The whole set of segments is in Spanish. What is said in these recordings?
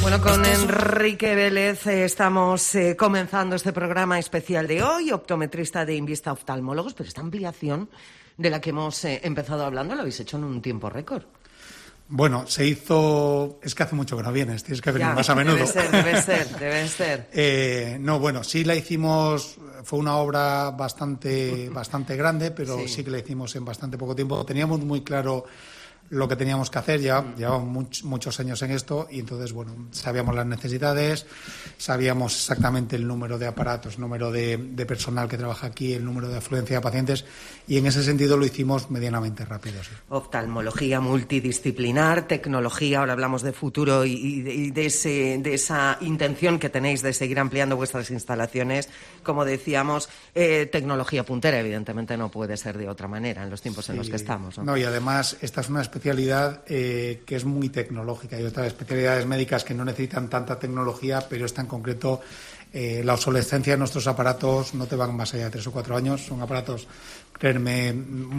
Bueno, con Enrique Vélez estamos comenzando este programa especial de hoy, optometrista de Invista Oftalmólogos, pero esta ampliación de la que hemos empezado hablando lo habéis hecho en un tiempo récord. Bueno, se hizo... Es que hace mucho que no vienes, tienes que venir más a menudo. Debe ser. No, bueno, sí la hicimos... Fue una obra bastante grande, pero sí que la hicimos en bastante poco tiempo. Teníamos muy claro lo que teníamos que hacer, ya llevamos muchos años en esto y entonces, bueno, sabíamos las necesidades, sabíamos exactamente el número de aparatos, el número de personal que trabaja aquí, el número de afluencia de pacientes y en ese sentido lo hicimos medianamente rápido. Sí. Oftalmología multidisciplinar, tecnología, ahora hablamos de futuro y de esa intención que tenéis de seguir ampliando vuestras instalaciones, como decíamos, tecnología puntera, evidentemente no puede ser de otra manera en los tiempos en los que estamos. No, y además esta es una especialidad que es muy tecnológica. Hay otras especialidades médicas que no necesitan tanta tecnología, pero esta en concreto, la obsolescencia de nuestros aparatos no te van más allá de 3 o 4 años. Son aparatos, créanme,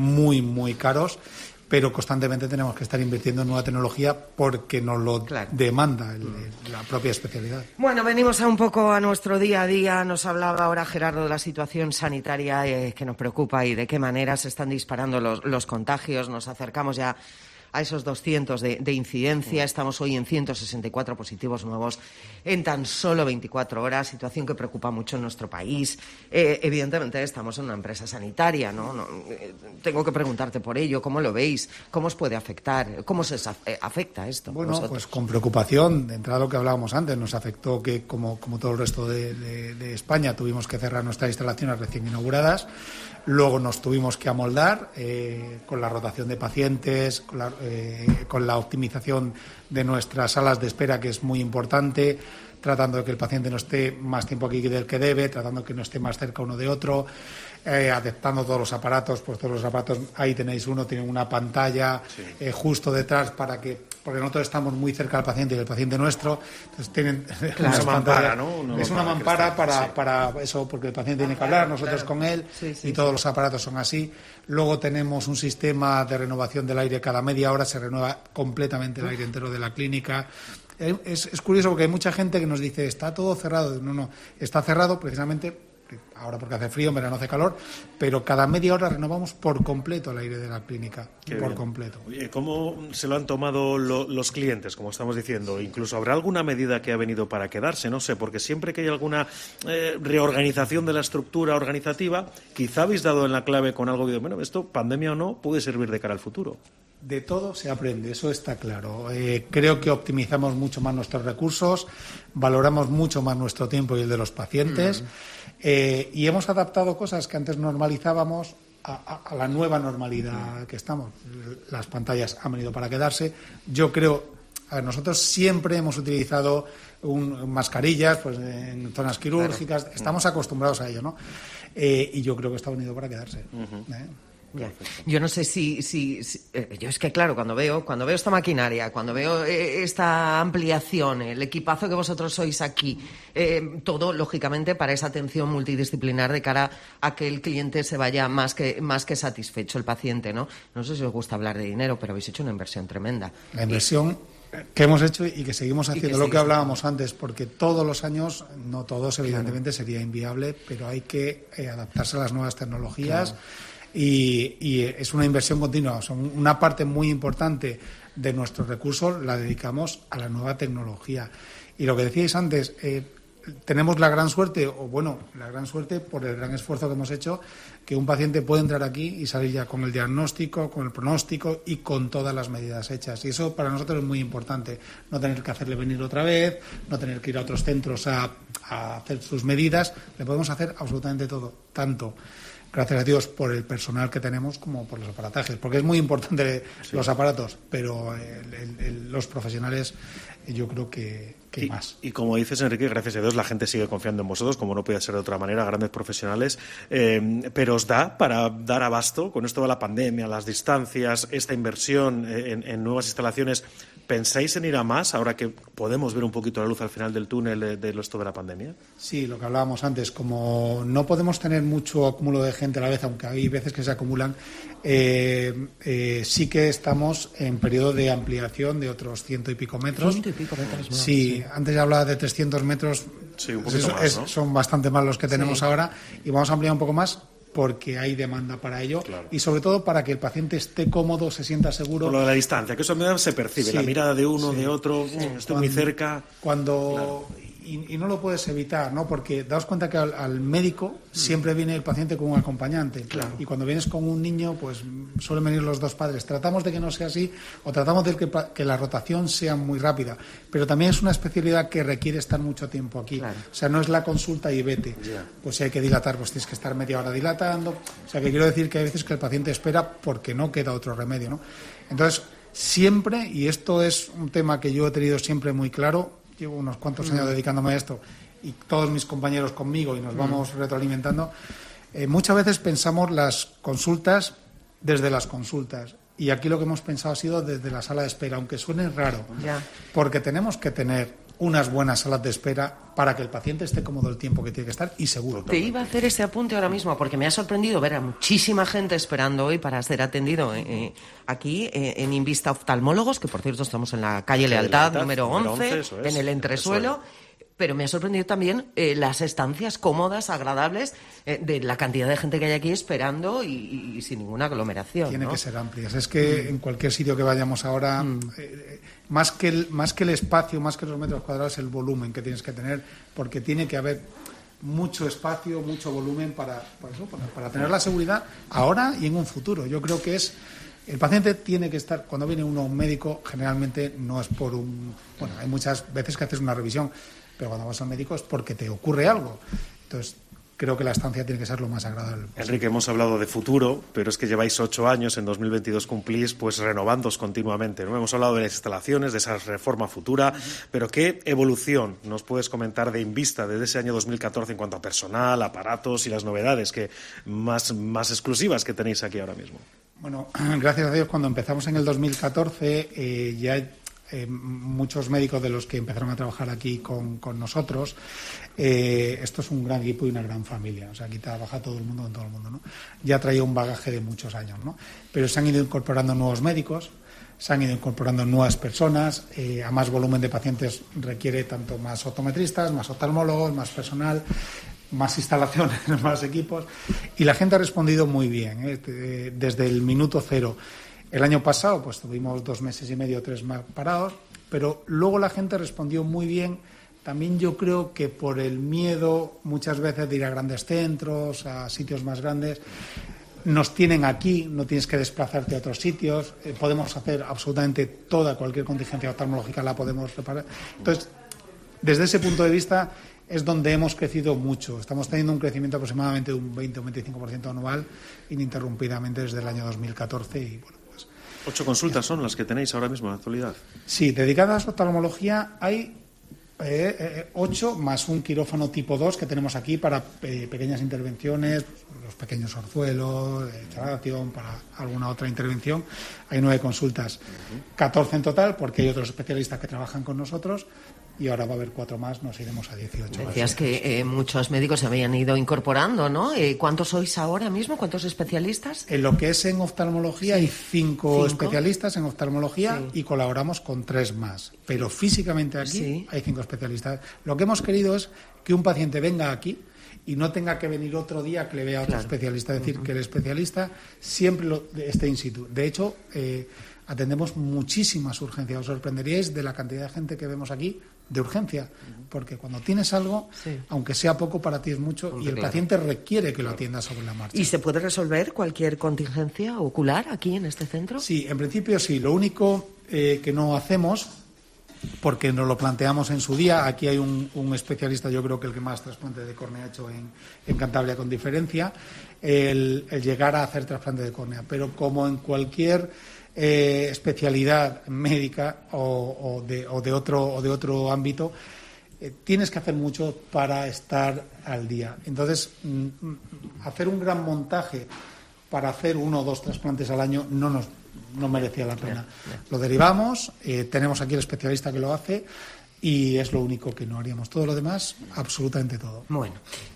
muy caros, pero constantemente tenemos que estar invirtiendo en nueva tecnología porque nos lo demanda la propia especialidad. Bueno, venimos un poco a nuestro día a día. Nos hablaba ahora Gerardo de la situación sanitaria que nos preocupa y de qué manera se están disparando los contagios. Nos acercamos ya a esos 200 de incidencia. Estamos hoy en 164 positivos nuevos en tan solo 24 horas, situación que preocupa mucho en nuestro país. Evidentemente estamos en una empresa sanitaria, ¿no? Tengo que preguntarte por ello, ¿cómo lo veis? ¿Cómo os puede afectar? ¿Cómo se afecta esto? Bueno, pues con preocupación. De entrada lo que hablábamos antes, nos afectó que, como todo el resto de España, tuvimos que cerrar nuestras instalaciones recién inauguradas. Luego nos tuvimos que amoldar con la rotación de pacientes, con la optimización de nuestras salas de espera, que es muy importante, tratando de que el paciente no esté más tiempo aquí del que debe, tratando de que no esté más cerca uno de otro, adaptando todos los aparatos. Pues todos los aparatos, ahí tenéis uno, tienen una pantalla justo detrás porque nosotros estamos muy cerca del paciente y del paciente nuestro, entonces tienen una mampara, ¿no? Es una mampara para eso, porque el paciente tiene que hablar, nosotros con él, y todos los aparatos son así. Luego tenemos un sistema de renovación del aire, cada media hora se renueva completamente el aire entero de la clínica. Es curioso porque hay mucha gente que nos dice, está todo cerrado. No, está cerrado precisamente ahora porque hace frío, en verano hace calor, pero cada media hora renovamos por completo el aire de la clínica, completo. Oye, ¿cómo se lo han tomado los clientes, como estamos diciendo? Incluso habrá alguna medida que ha venido para quedarse, no sé, porque siempre que hay alguna reorganización de la estructura organizativa, quizá habéis dado en la clave con algo que, bueno, esto, pandemia o no, puede servir de cara al futuro. De todo se aprende, eso está claro. Creo que optimizamos mucho más nuestros recursos, valoramos mucho más nuestro tiempo y el de los pacientes, y hemos adaptado cosas que antes normalizábamos a la nueva normalidad que estamos. Las pantallas han venido para quedarse. Yo creo, nosotros siempre hemos utilizado mascarillas pues en zonas quirúrgicas, estamos acostumbrados a ello, ¿no? Y yo creo que está venido para quedarse. Ya. Yo no sé si yo es que claro, cuando veo esta maquinaria, cuando veo esta ampliación, el equipazo que vosotros sois aquí, todo lógicamente para esa atención multidisciplinar de cara a que el cliente se vaya más que satisfecho, el paciente, ¿no? No sé si os gusta hablar de dinero, pero habéis hecho una inversión tremenda. La inversión que hemos hecho y que seguimos haciendo, lo que hablábamos antes, porque todos los años, no todos evidentemente sería inviable, pero hay que adaptarse a las nuevas tecnologías. Y es una inversión continua. Una parte muy importante de nuestros recursos la dedicamos a la nueva tecnología. Y lo que decíais antes, tenemos la gran suerte por el gran esfuerzo que hemos hecho, que un paciente puede entrar aquí y salir ya con el diagnóstico, con el pronóstico y con todas las medidas hechas. Y eso para nosotros es muy importante, no tener que hacerle venir otra vez, no tener que ir a otros centros a hacer sus medidas. Le podemos hacer absolutamente todo, tanto gracias a Dios por el personal que tenemos como por los aparatajes, porque es muy importante los aparatos, pero los profesionales yo creo que más. Y como dices, Enrique, gracias a Dios la gente sigue confiando en vosotros, como no puede ser de otra manera, grandes profesionales, pero os da para dar abasto con esto de la pandemia, las distancias, esta inversión en nuevas instalaciones, ¿Pensáis en ir a más ahora que podemos ver un poquito la luz al final del túnel de esto de la pandemia? Sí, lo que hablábamos antes, como no podemos tener mucho acúmulo de gente a la vez, aunque hay veces que se acumulan, sí que estamos en periodo de ampliación de otros 100 y pico metros. 100 y pico metros más. Sí, antes ya hablaba de 300 metros, sí, un poquito más, ¿no? Son bastante más los que tenemos ahora, y vamos a ampliar un poco más porque hay demanda para ello, claro. Y sobre todo para que el paciente esté cómodo, se sienta seguro. Por lo de la distancia, que eso se percibe, la mirada de uno, de otro, estoy muy cerca. Claro. Y no lo puedes evitar, ¿no? Porque daos cuenta que al médico siempre viene el paciente con un acompañante. Claro. Y cuando vienes con un niño, pues suelen venir los dos padres. Tratamos de que no sea así, o tratamos de que la rotación sea muy rápida. Pero también es una especialidad que requiere estar mucho tiempo aquí. Claro. O sea, no es la consulta y vete. Yeah. Pues si hay que dilatar, pues tienes que estar media hora dilatando. O sea, que quiero decir que hay veces que el paciente espera porque no queda otro remedio, ¿no? Entonces, siempre, y esto es un tema que yo he tenido siempre muy claro, llevo unos cuantos años dedicándome a esto y todos mis compañeros conmigo y nos vamos retroalimentando, muchas veces pensamos las consultas desde las consultas y aquí lo que hemos pensado ha sido desde la sala de espera, aunque suene raro, porque tenemos que tener unas buenas salas de espera para que el paciente esté cómodo el tiempo que tiene que estar y seguro. Te iba a hacer ese apunte ahora mismo porque me ha sorprendido ver a muchísima gente esperando hoy para ser atendido aquí en Invista Oftalmólogos, que por cierto estamos en la calle Lealtad, número 11, en el entresuelo. Pero me ha sorprendido también las estancias cómodas, agradables, de la cantidad de gente que hay aquí esperando y sin ninguna aglomeración. Tiene que ser amplias. Es que en cualquier sitio que vayamos ahora, más que el espacio, más que los metros cuadrados, el volumen que tienes que tener, porque tiene que haber mucho espacio, mucho volumen para tener la seguridad ahora y en un futuro. Yo creo que el paciente tiene que estar, cuando viene uno a un médico, generalmente no es por hay muchas veces que haces una revisión, pero cuando vas al médico es porque te ocurre algo. Entonces, creo que la estancia tiene que ser lo más agradable posible. Enrique, hemos hablado de futuro, pero es que lleváis 8 años, en 2022 cumplís, pues renovándoos continuamente, ¿no? Hemos hablado de las instalaciones, de esa reforma futura, pero ¿qué evolución nos puedes comentar de Invista desde ese año 2014 en cuanto a personal, aparatos y las novedades que más exclusivas que tenéis aquí ahora mismo? Bueno, gracias a Dios, cuando empezamos en el 2014, ya muchos médicos de los que empezaron a trabajar aquí con nosotros, esto es un gran equipo y una gran familia. O sea, aquí trabaja todo el mundo con todo el mundo, ¿no? Ya traía un bagaje de muchos años, ¿no? Pero se han ido incorporando nuevos médicos, se han ido incorporando nuevas personas, a más volumen de pacientes requiere tanto más optometristas, más oftalmólogos, más personal, más instalaciones, más equipos, y la gente ha respondido muy bien, desde el minuto cero. El año pasado pues tuvimos 2 meses y medio, 3 más parados, pero luego la gente respondió muy bien. También yo creo que por el miedo muchas veces de ir a grandes centros, a sitios más grandes, nos tienen aquí, no tienes que desplazarte a otros sitios, podemos hacer absolutamente cualquier contingencia oftalmológica la podemos reparar. Entonces, desde ese punto de vista es donde hemos crecido mucho. Estamos teniendo un crecimiento aproximadamente de un 20 o un 25% anual ininterrumpidamente desde el año 2014 y bueno. 8 consultas son las que tenéis ahora mismo en la actualidad. Sí, dedicadas a oftalmología hay 8 más un quirófano tipo 2 que tenemos aquí para pequeñas intervenciones, los pequeños orzuelos, instalación, para alguna otra intervención. Hay 9 consultas, 14 en total, porque hay otros especialistas que trabajan con nosotros. Y ahora va a haber 4 más, nos iremos a 18. Decías que muchos médicos se habían ido incorporando, ¿no? ¿Cuántos sois ahora mismo? ¿Cuántos especialistas? En lo que es en oftalmología hay 5 especialistas en oftalmología y colaboramos con 3 más. Pero físicamente aquí hay 5 especialistas. Lo que hemos querido es que un paciente venga aquí y no tenga que venir otro día que le vea a otro especialista. Es decir, que el especialista siempre esté in situ. De hecho, atendemos muchísimas urgencias. Os sorprenderíais de la cantidad de gente que vemos aquí de urgencia, porque cuando tienes algo, aunque sea poco, para ti es mucho y el paciente requiere que lo atiendas sobre la marcha. ¿Y se puede resolver cualquier contingencia ocular aquí en este centro? Sí, en principio sí. Lo único que no hacemos, porque nos lo planteamos en su día, aquí hay un especialista, yo creo que el que más trasplante de córnea ha hecho en Cantabria con diferencia, el llegar a hacer trasplante de córnea, pero como en cualquier especialidad médica o de otro ámbito, tienes que hacer mucho para estar al día. Entonces, hacer un gran montaje para hacer 1 o 2 trasplantes al año no no merecía la pena. Lo derivamos, tenemos aquí el especialista que lo hace y es lo único que no haríamos. Todo lo demás, absolutamente todo. Bueno,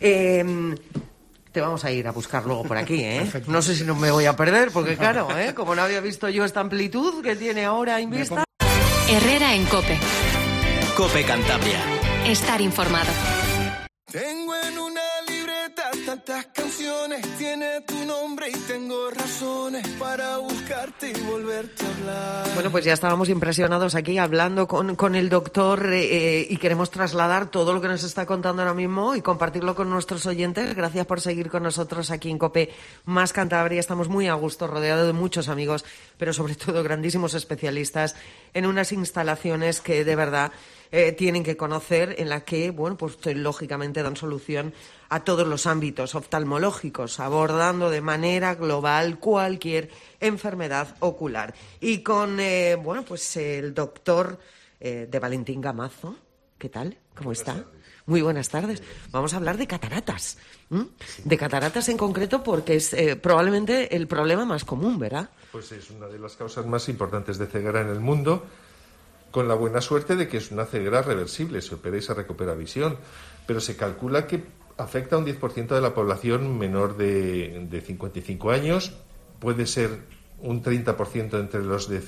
te vamos a ir a buscar luego por aquí, ¿eh? Perfecto. No sé si no me voy a perder, porque claro, como no había visto yo esta amplitud que tiene ahora Invista. Herrera en COPE. COPE Cantabria. Estar informado. Tengo en una libreta tantas canciones, tiene tu nombre y tengo razones para buscarte y volverte a hablar. Bueno, pues ya estábamos impresionados aquí hablando con el doctor y queremos trasladar todo lo que nos está contando ahora mismo y compartirlo con nuestros oyentes. Gracias por seguir con nosotros aquí en COPE más Cantabria. Estamos muy a gusto, rodeados de muchos amigos, pero sobre todo grandísimos especialistas en unas instalaciones que de verdad tienen que conocer, en la que, bueno, pues lógicamente dan solución a todos los ámbitos oftalmológicos, abordando de manera global cualquier enfermedad ocular. Y con, bueno, pues el doctor de Valentín Gamazo. ¿Qué tal? ¿Cómo está? Muy buenas tardes. Vamos a hablar de cataratas. De cataratas en concreto porque es probablemente el problema más común, ¿verdad? Pues es una de las causas más importantes de ceguera en el mundo, con la buena suerte de que es una ceguera reversible, se opera y se recupera visión, pero se calcula que afecta a un 10% de la población menor de 55 años, puede ser un 30% entre los de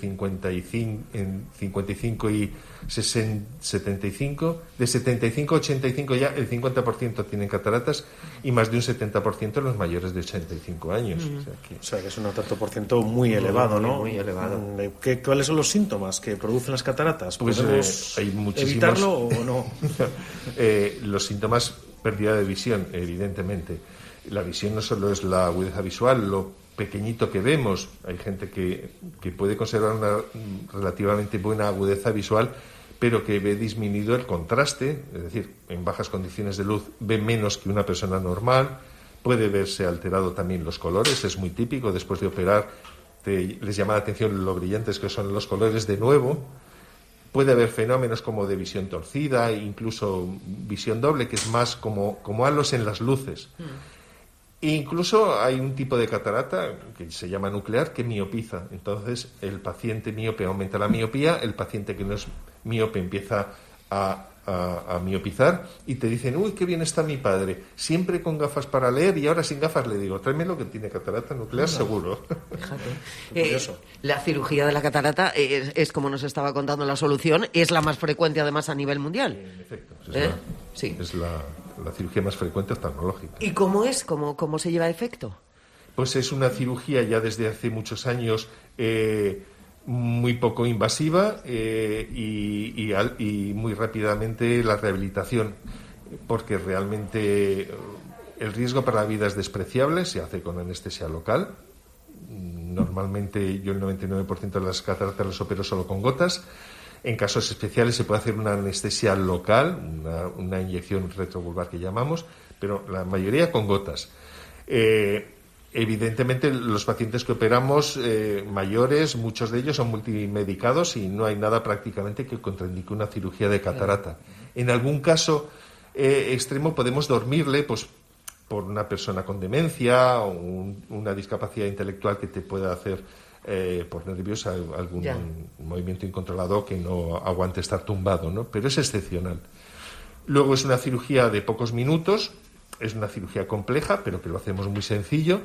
55 y 75, de 75 a 85 ya el 50% tienen cataratas y más de un 70% los mayores de 85 años. O sea que es un tanto por ciento muy elevado, ¿no? Muy elevado. ¿Cuáles son los síntomas que producen las cataratas? Pues ¿Podemos hay muchísimos. evitarlo o no? Los síntomas, pérdida de visión, evidentemente. La visión no solo es la agudeza visual, lo pequeñito que vemos. Hay gente que puede conservar una relativamente buena agudeza visual, pero que ve disminuido el contraste, es decir, en bajas condiciones de luz ve menos que una persona normal. Puede verse alterado también los colores, es muy típico, después de operar les llama la atención lo brillantes que son los colores de nuevo. Puede haber fenómenos como de visión torcida, incluso visión doble, que es más como halos en las luces. E incluso hay un tipo de catarata que se llama nuclear que miopiza. Entonces el paciente miope aumenta la miopía, el paciente que no es miope empieza a miopizar y te dicen, uy, qué bien está mi padre, siempre con gafas para leer y ahora sin gafas. Le digo, tráeme lo que tiene catarata nuclear, seguro. Fíjate. La cirugía de la catarata es, como nos estaba contando, la solución, es la más frecuente además a nivel mundial. En efecto, es la cirugía más frecuente oftalmológica. ¿Y cómo es? ¿Cómo se lleva a efecto? Pues es una cirugía ya desde hace muchos años muy poco invasiva y muy rápidamente la rehabilitación, porque realmente el riesgo para la vida es despreciable, se hace con anestesia local. Normalmente yo el 99% de las cataratas las opero solo con gotas. En casos especiales se puede hacer una anestesia local, una inyección retrovulvar que llamamos, pero la mayoría con gotas. Evidentemente los pacientes que operamos mayores, muchos de ellos son multimedicados y no hay nada prácticamente que contraindique una cirugía de catarata. En algún caso extremo podemos dormirle, pues por una persona con demencia o una discapacidad intelectual que te pueda hacer por nervios algún movimiento incontrolado que no aguante estar tumbado, ¿no? Pero es excepcional. Luego es una cirugía de pocos minutos, es una cirugía compleja, pero que lo hacemos muy sencillo.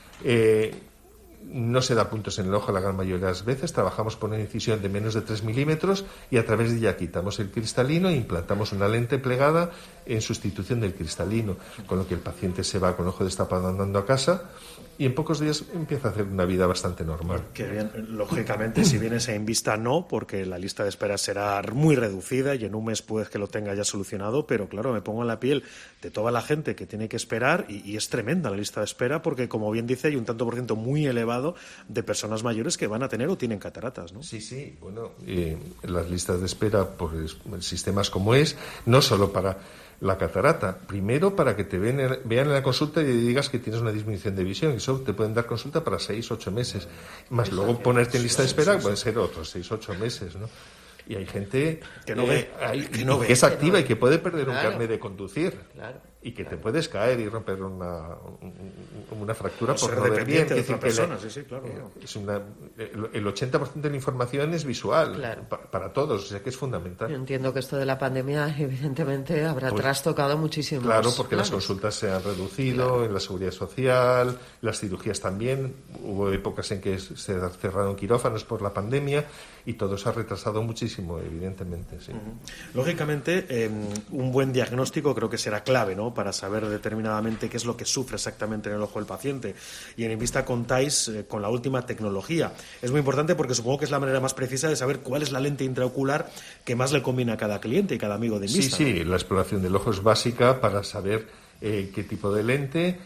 No se da puntos en el ojo la gran mayoría de las veces. Trabajamos por una incisión de menos de 3 milímetros y a través de ella quitamos el cristalino e implantamos una lente plegada en sustitución del cristalino, con lo que el paciente se va con ojo destapado andando a casa y en pocos días empieza a hacer una vida bastante normal. Qué bien. Lógicamente, si vienes a Invista no, porque la lista de espera será muy reducida y en un mes puedes que lo tenga ya solucionado, pero claro, me pongo en la piel de toda la gente que tiene que esperar y es tremenda la lista de espera porque, como bien dice, hay un tanto por ciento muy elevado de personas mayores que van a tener o tienen cataratas, ¿no? Sí, bueno, las listas de espera por sistemas como es, no solo para la catarata, primero para que te vean en la consulta y digas que tienes una disminución de visión, y eso te pueden dar consulta para 6-8 meses, más luego ponerte en lista de espera pueden ser otros 6-8 meses, ¿no? Y hay gente que no ve, que es activa y que puede perder un carnet de conducir. Claro. y que te puedes caer y romper una fractura por ser no ver bien. dependiente de otra persona, sí, claro. Es el 80% de la información es visual, claro, para todos, o sea que es fundamental. Yo entiendo que esto de la pandemia evidentemente habrá trastocado muchísimo. Claro, porque las consultas se han reducido, en la seguridad social, las cirugías también. Hubo épocas en que se cerraron quirófanos por la pandemia y todo se ha retrasado muchísimo, evidentemente. Sí. Lógicamente, un buen diagnóstico creo que será clave, ¿no?, para saber determinadamente qué es lo que sufre exactamente en el ojo del paciente. Y en Invista contáis con la última tecnología. Es muy importante porque supongo que es la manera más precisa de saber cuál es la lente intraocular que más le conviene a cada cliente y cada amigo de Invista. Sí, la exploración del ojo es básica para saber qué tipo de lente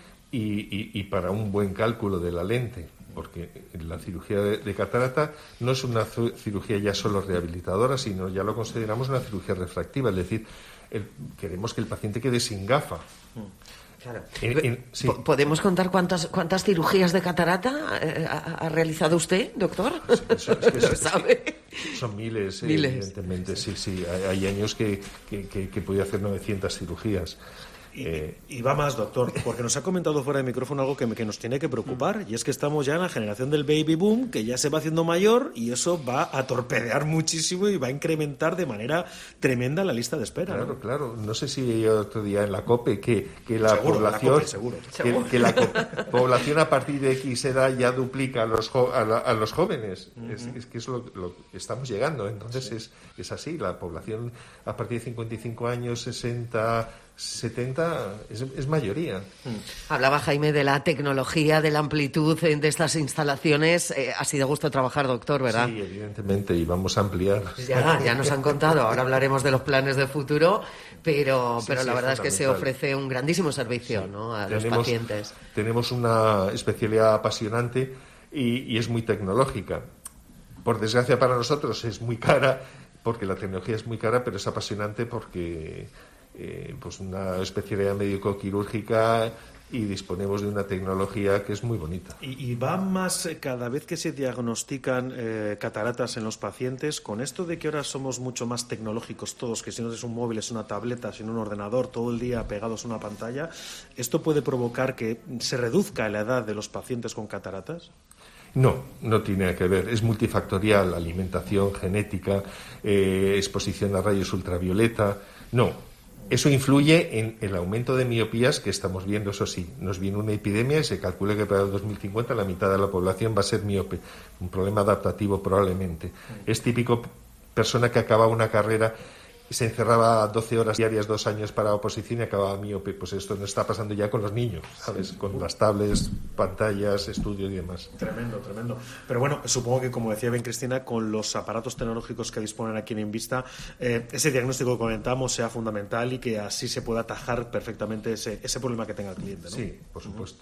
y para un buen cálculo de la lente. Porque la cirugía de catarata no es una cirugía ya solo rehabilitadora, sino ya lo consideramos una cirugía refractiva, es decir, queremos que el paciente quede sin gafa. Claro. Sí. ¿Podemos contar cuántas cirugías de catarata ha realizado usted, doctor? ¿Lo sabe? Son miles, evidentemente. Sí. Hay años que podía hacer 900 cirugías. Y va más, doctor, porque nos ha comentado fuera de micrófono algo que nos tiene que preocupar, y es que estamos ya en la generación del baby boom, que ya se va haciendo mayor, y eso va a torpedear muchísimo y va a incrementar de manera tremenda la lista de espera. Claro. No sé si otro día en la COPE que la población, que la población a partir de X edad ya duplica a los jóvenes. Es que es lo que estamos llegando. Entonces es así. La población a partir de 55 años, 60... 70 es mayoría. Hablaba Jaime de la tecnología, de la amplitud de estas instalaciones. Ha sido gusto trabajar, doctor, ¿verdad? Sí, evidentemente, y vamos a ampliar. Ya nos han contado. Ahora hablaremos de los planes de futuro, pero la verdad es que se ofrece un grandísimo servicio, ¿no?, a los pacientes. Tenemos una especialidad apasionante y es muy tecnológica. Por desgracia para nosotros es muy cara, porque la tecnología es muy cara, pero es apasionante porque pues una especialidad médico-quirúrgica y disponemos de una tecnología que es muy bonita. Y va más cada vez que se diagnostican cataratas en los pacientes, con esto de que ahora somos mucho más tecnológicos todos, que si no es un móvil, es una tableta, si no un ordenador, todo el día pegados a una pantalla, ¿esto puede provocar que se reduzca la edad de los pacientes con cataratas? No tiene que ver. Es multifactorial, alimentación, genética, exposición a rayos ultravioleta. No. Eso influye en el aumento de miopías que estamos viendo, eso sí. Nos viene una epidemia y se calcula que para el 2050 la mitad de la población va a ser miope. Un problema adaptativo probablemente. Es típico persona que acaba una carrera y se encerraba 12 horas diarias, 2 años para oposición y acababa miope. Pues esto no está pasando ya con los niños, ¿sabes? Con las tablets, pantallas, estudios y demás. Tremendo. Pero bueno, supongo que, como decía bien Cristina, con los aparatos tecnológicos que disponen aquí en Invista, ese diagnóstico que comentamos sea fundamental y que así se pueda atajar perfectamente ese problema que tenga el cliente, ¿no? Sí, por supuesto.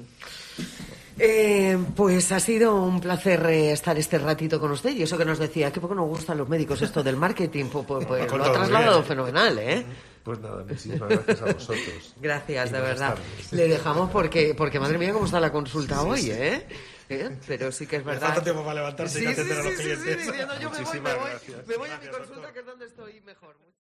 Pues ha sido un placer estar este ratito con usted, y eso que nos decía, que poco nos gustan los médicos esto del marketing, pues lo ha trasladado fenomenal, ¿eh? Pues nada, muchísimas gracias a vosotros. Gracias, de verdad. Le dejamos porque madre mía, cómo está la consulta hoy, ¿eh? Pero sí que es verdad. Falta tiempo para levantarse y atender a los clientes. Diciendo, yo me voy a mi consulta, que es donde estoy mejor.